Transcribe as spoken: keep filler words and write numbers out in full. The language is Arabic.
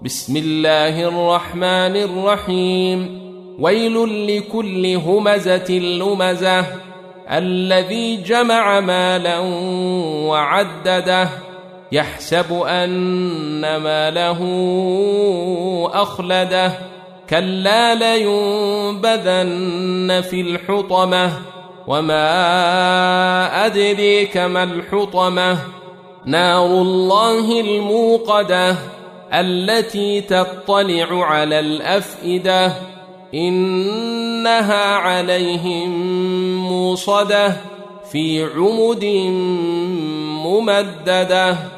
بسم الله الرحمن الرحيم ويل لكل همزة لمزة الذي جمع مالا وعدده يحسب أن ماله أخلده كلا لينبذن في الحطمة وما أدريك ما الحطمة نار الله الموقدة التي تطلع على الأفئدة إنها عليهم موصدة في عمد ممددة.